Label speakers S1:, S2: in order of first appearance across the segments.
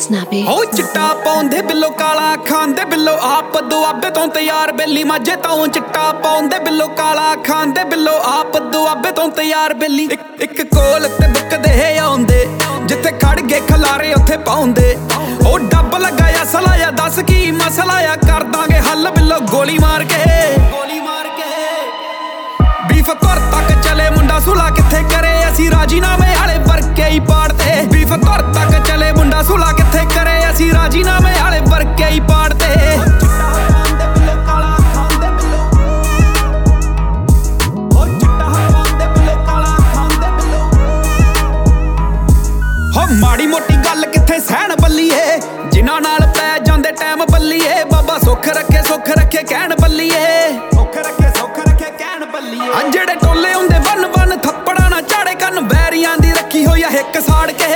S1: Snappy
S2: ਹੋ ਚਿੱਟਾ ਪਾਉਂਦੇ ਬਿੱਲੋ ਕਾਲਾ ਖਾਂਦੇ ਬਿੱਲੋ ਆਪ ਦੁਆਬੇ ਤੋਂ ਤਿਆਰ ਬੇਲੀ ਮਾਝੇ ਤੋਂ ਚਿੱਟਾ ਪਾਉਂਦੇ ਬਿੱਲੋ ਕਾਲਾ ਖਾਂਦੇ ਬਿੱਲੋ ਆਪ ਦੁਆਬੇ ਤੋਂ ਤਿਆਰ ਬੇਲੀ ਇੱਕ ਕੋਲ ਤੇ ਬੁੱਕਦੇ ਆਉਂਦੇ ਜਿੱਥੇ ਖੜ ਗਏ ਖਲਾਰੇ ਉੱਥੇ ਪਾਉਂਦੇ ਉਹ ਡੱਬ ਲਗਾਇਆ ਸਲਾਇਆ ਦੱਸ ਕੀ ਮਸਲਾ ਆ ਕਰ ਦਾਂਗੇ ਹੱਲ ਬਿੱਲੋ ਗੋਲੀ ਮਾਰ ਕੇ ਬੀਫ ਤੁਰ ਤੱਕ ਚਲੇ ਮੁੰਡਾ ਸੁਲਾ ਕਿੱਥੇ ਕਰੇ ਅਸੀਂ ਰਾਜੀਨਾਮੇ ਵਾਲੇ ਵਰਕੇ ਹੀ ਪਾੜਦੇ ਬੀਫ ਤੁਰ ਤੱਕ ਚਲੇ ਮੁੰਡਾ ਸੁਲਾ ਕਿੱਥੇ ਕਰੇ ਅਸੀਂ ਰਾਜੀਨਾਮੇ ਵਾਲੇ ਵਰਕੇ ਹੀ ਪਾੜਦੇ ਹੋ ਮਾੜੀ ਮੋਟੀ ਗੱਲ ਕਿੱਥੇ ਸਹਿਣ ਬੱਲੀਏ ਜਿਨ੍ਹਾਂ ਨਾਲ ਪੈ ਜਾਂਦੇ ਟਾਈਮ ਬੱਲੀਏ ਬਾਬਾ ਸੁੱਖ ਰੱਖੇ ਕਹਿਣ ਬੱਲੀਏ ਜਿਹੜੇ ਟੋਲੇ ਹੁੰਦੇ ਬੰਨ ਥੱਪੜਾ ਨਾ ਝਾੜੇ ਕੰਨ ਬੈਰੀਆਂ ਦੀ ਰੱਖੀ ਹੋਈ ਆ ਹਿੱਕ ਸਾੜ ਕੇ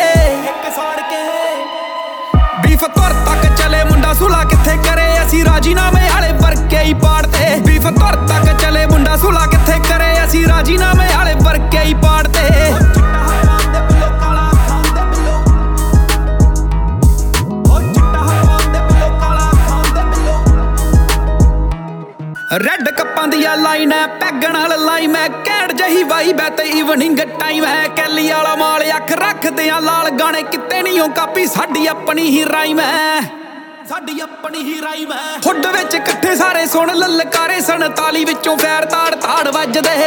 S2: ਬੀਫ ਤੁਰ ਤੱਕ ਚਲੇ ਮੁੰਡਾ ਸੁਲਾ ਕਿੱਥੇ ਕਰੇ ਅਸੀਂ ਰਾਜੀਨਾਮੇ ਵਾਲੇ ਵਰਕੇ ਹੀ ਪਾੜਦੇ ਬੀਫ ਤੁਰ ਤੱਕ ਚਲੇ ਮੁੰਡਾ ਸੁਲਾ ਕਿੱਥੇ ਕਰੇ ਅਸੀਂ ਰਾਜੀਨਾਮੇ ਵਾਲੇ ਵਰਕੇ ਹੀ ਪਾੜਦੇ ਰੈਡ ਕੱਪਾਂ ਦੀਆਂ ਲਾਈਨ ਐ ਪੈਗਣ ਨਾਲ ਲਾਈ ਮੈਂ ਕੈੜ ਜਹੀ ਵਾਈ ਬੈ ਤੇ ਈਵਨਿੰਗ ਟਾਈਮ ਹੈ ਕੈਲੀ ਵਾਲਾ ਮਾਲ ਅੱਖ ਰੱਖਦੇ ਆ ਲਾਲ ਗਾਣੇ ਕਿਤੇ ਨਹੀਂ ਉਹ ਕਾਪੀ ਸਾਡੀ ਆਪਣੀ ਹੀ ਰਾਈਮ ਹੈ ਹੁੱਡ ਵਿੱਚ ਇਕੱਠੇ ਸਾਰੇ ਸੁਣ ਲਲਕਾਰੇ 47 ਵਿੱਚੋਂ ਫੈਰ ਤਾੜ ਵੱਜਦੇ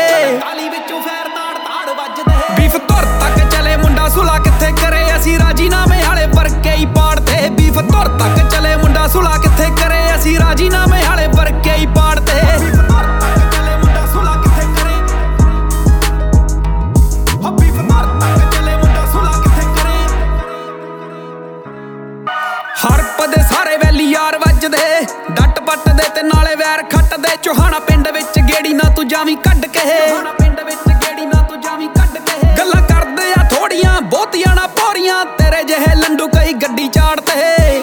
S2: ਬੀਫ ਤੁਰ ਤੱਕ ਚਲੇ ਮੁੰਡਾ ਸੁਲਾ ਕਿੱਥੇ ਕਰੇ ਅਸੀਂ ਰਾਜੀਨਾਮੇ ਵਾਲੇ ਵਰਕੇ ਹੀ ਪਾੜਦੇ ਬੀਫ ਤੁਰ ਤੱਕ ਚਲੇ ਮੁੰਡਾ ਸੁਲਾ ਕਿੱਥੇ ਕਰੇ ਅਸੀਂ ਰਾਜੀਨਾਮੇ ਵਾਲੇ ਵਰਕੇ ਹੀ ਪਾੜਦੇ ਹਰਪ ਦੇ ਸਾਰੇ ਵੈਲੀ ਯਾਰ ਵੱਜਦੇ ਡੱਟ ਪੱਟ ਦੇ ਤੇ ਨਾਲੇ ਵੈਰ ਖੱਟਦੇ ਚੋਹਾਣਾ ਪਿੰਡ ਵਿੱਚ ਗੇੜੀ ਨਾ ਤੂੰ ਜਾਵੀਂ ਕੱਢ ਕੇ ਗੱਲਾਂ ਕਰਦੇ ਆ ਥੋੜੀਆਂ ਬਹੁਤੀਆਂ ਨਾ ਪੌਰੀਆਂ ਤੇਰੇ ਜਿਹੇ ਲੰਡੂ ਕਈ ਗੱਡੀ ਚਾੜਦੇ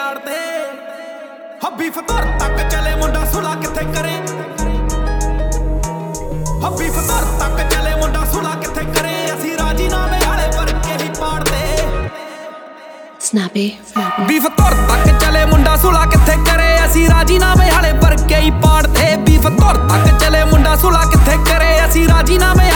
S2: ਹੱਬੀ ਫਤਰ ਤੱਕ ਚਲੇ ਮੁੰਡਾ ਸੁਲਾ ਕਿੱਥੇ ਕਰੇ ਹੱਬੀ ਫਤਰ ਤੱਕ ਚਲੇ ਮੁੰਡਾ ਸੁਲਾ ਕਿੱਥੇ ਕਰੇ ਅਸੀਂ ਰਾਜੀਨਾਮੇ ਵਾਲੇ ਵਰਕੇ ਹੀ ਪਾੜਦੇ
S1: Snappy
S2: ਬੀਫ ਤੁਰ ਤੱਕ ਚਲੇ ਮੁੰਡਾ ਸੁਲਾ ਕਿੱਥੇ ਕਰੇ ਅਸੀਂ ਰਾਜੀਨਾਮੇ ਵਾਲੇ ਵਰਕੇ ਹੀ ਪਾੜਦੇ ਬੀਫ ਤੁਰ ਤੱਕ ਚਲੇ ਮੁੰਡਾ ਸੁਲਾ ਕਿੱਥੇ ਕਰੇ ਅਸੀਂ ਰਾਜੀਨਾਮੇ